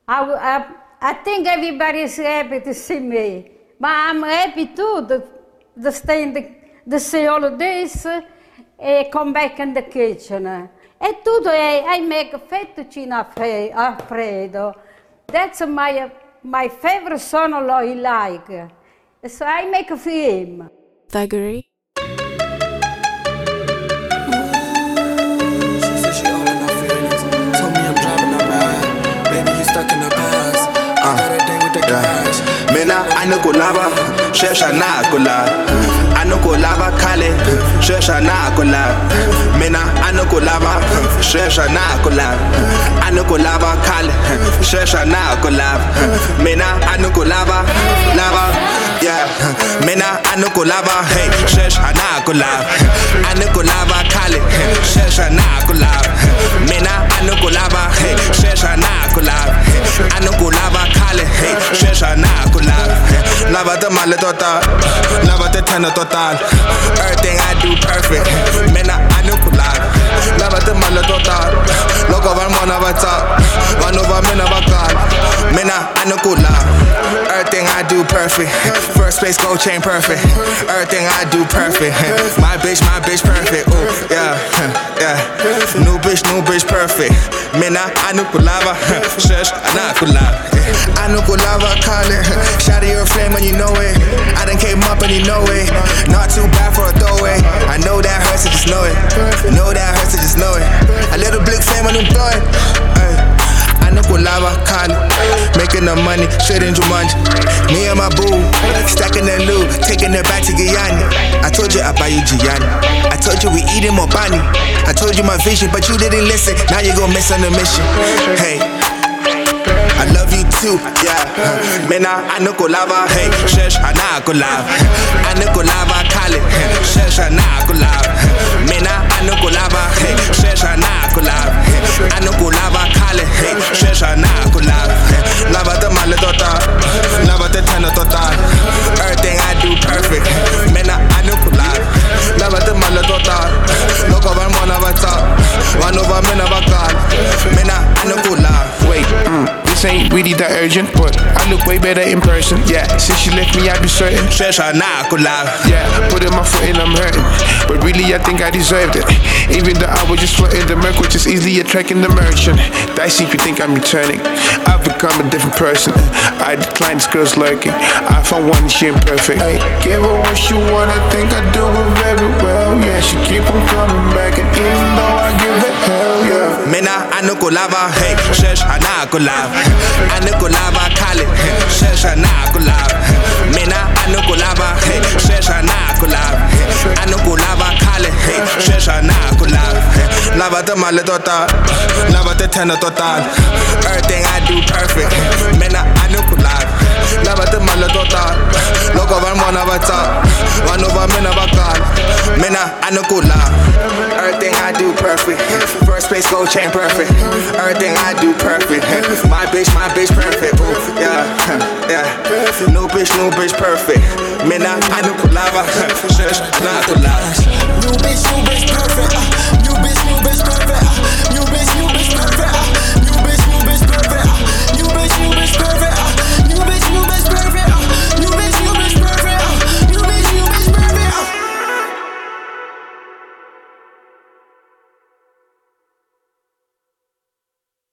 I think everybody is happy to see me, but I'm happy too to stay to see all of this and come back in the kitchen. E tutto I make fettuccine Alfredo. That's my favorite son-in-law he like. So I make for him. Thuggery. Mina ano kulaba, shesha na kula. Ano kulaba kale, shesha na kula. Mina ano kulaba, shesha na kula. Ano kulaba kale, shesha na kula. Mina ano kulaba, lava, yeah. Mina ano kulaba, hey, shesha na kula. Ano kulaba kale, shesha na kula. Mina ano kulaba, hey, shesha na kula. Ano kulaba kale, hey, shesha na kula. Lava the male total, lava the tenor total. Everything I do perfect. Mena anu kulab. Lava the male total. Look over one of a top, one over men of a god. Mena anu kulab. Everything I do perfect. First place gold chain perfect. Everything I do perfect. My bitch perfect. Oh yeah, yeah. New bitch perfect. Mena anu kulaba. Shush, ana kulab. Anu kulaba call it. Shout out your flame when you know it. I done came up and you know it. Not too bad for a throwaway. I know that hurts, I just know it. Know that hurts, I just know it. A little blick flame when I'm throwing. I know lava, call it. Making the money, shouldn't you munch. Me and my boo, stacking that loot, taking it back to Guyana. I told you I buy you Gianni. I told you we eating more bunny. I told you my vision, but you didn't listen. Now you gon' miss on the mission. Hey, I love you too, yeah. Mena ano kulava, hey, shesh ana kulava. Ano kulava kale, shesh ana kulava. Mena ano kulava, hey, shesh ana kulava. Ano kulava kale, hey, shesh ana kulava. Lava the male total, lava the tenor total. Everything I do perfect. Mena ano kulava, lava the male total. Look over one of a top, one over men of a god. Mena ano kulava. Wait, this ain't really that urgent, but I look way better in person. Yeah, since you left me, I be certain. Shesha na kulab. Yeah, putting my foot in, I'm hurting. But really, I think I deserved it. Even though I was just floating the milk, which is easily attracting the merchant. Dicey if you think I'm returning. I've become a different person. I decline this girl's lurking. I found one, she imperfect. Hey, give her what she want, I think I do it very well. Yeah, she keep on coming back, and even though I give it hell, yeah. Mena ano kulava, hey, shesh ana kulava. Ano kulava kale, shesh ana kulava. Mena ano kulava, hey, shesh ana kulava. Ano kulava kale, hey, shesh ana kulava. Lava the male total, lava the tenor total. Everything I do perfect. Mena ano kulava, lava the male total. Look over one of a top, one over men of a god. Mena ano kulava. Everything I do perfect. First place gold chain perfect. Everything I do perfect. My bitch perfect. Ooh, yeah, yeah. New bitch perfect. Mina, I know kulava. Shush, not kulava. New bitch perfect.